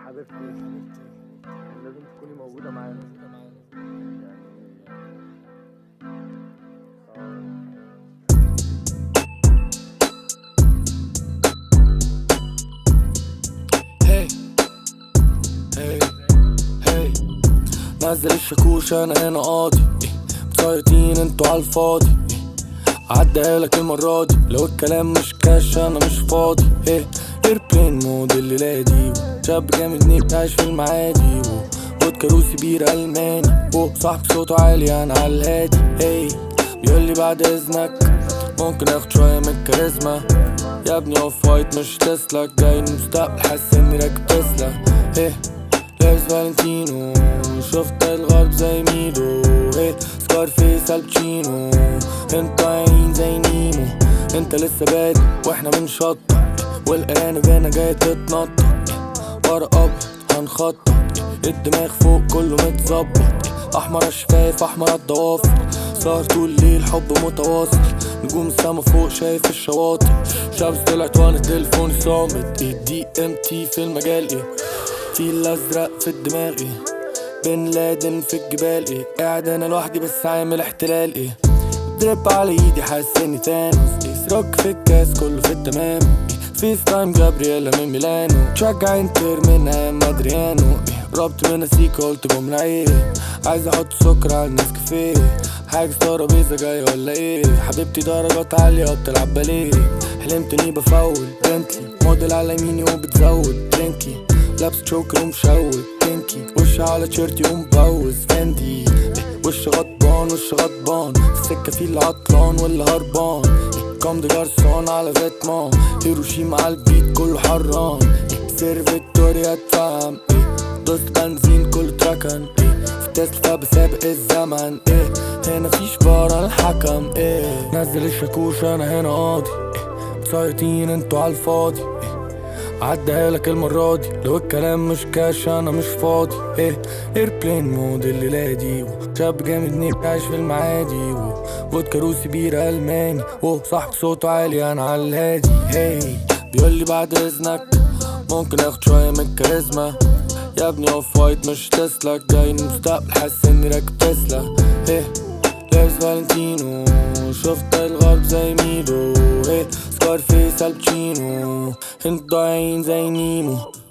حبيبتي كان لازم تكوني موجودة معانا يعني. هي هي هي نزل الشاكوش انا هنا قاضي، مسيطين انتوا عالفاضي. عديهالك المرة دي لو الكلام مش كاش انا مش فاضي. ايربلين مود الليلة دي، شاب جامد نيك عايش في المعادي، وودكا روسي بير الماني، صاحبك صوته عالي انا عالهادي. بيقولي بعد اذنك ممكن اخد شوية من الكاريزما، يا ابني اوف وايت مش تسلا، جاي المستقبل حاسس اني راكب تسلا. لابس فالنتينو، شفت الغرب زي ميدو، سكار فيس الباتشينو، انت عين زي نيمو. انت لسه بادئ واحنا بنشطط، والارانب هنا جاية تتنطط، ورا ابيض هنخطط، الدماغ فوق كله متظبط، احمر الشفايف احمر الضوافر، سهر طول الليل حب متواصل، نجوم السما فوق شايف الشواطئ، شمس طلعت وانا تليفوني صامت، دي ام تي في المجال في الازرق في الدماغ بن لادن في الجبال قاعد انا لوحدي بس عامل احتلال درب على ايدي حاسس اني تانوس، روك في الكاس كله في التمام، فيس تايم جابرييلا من ميلانو، تشجع انتر من ايام ادريانو، ربط من سيكا قلت بمنع عايز احط سكر على النسكافيه، حاجة ترابيزة جاية ولا ايه، حبيبتي درجات عالية بتلعب باليه، حلمت اني بفول بنتلي موديل على يميني وبتزود درينكي، لابس تشوكر ومشوك بينكي، وش على تيشيرتي ومبوز فاندي، وش غضبان وش غضبان، في السكة في اللي عطلان واللي هربان، كام دي جارسون على فيتمان، هيروشيما على البيت كله حران، سير فيكتوريا اتفهم، دوست بنزين كله تركن، في تسلا بسابق الزمن، هنا فيش بارا الحكم، نزل الشاكوش انا هنا قاضي، مسيطين انتوا عالفاضي، عديهالك المرة دي لو الكلام مش كاش انا مش فاضي. ايربلين مود الليلة دي، شاب جامد نيك عايش في المعادي، وودكا روسي بير الماني، صاحبك صوته عالي انا عالهادي. بيقولي بعد اذنك ممكن اخد شوية من الكاريزما، يا ابني اوف وايت مش تسلا، جاي المستقبل حاسس اني راكب تسلا. لابس فالنتينو، شفت الغرب زي ميدو، سكار فيس الباتشينو، انت ضايعين زي نيمو.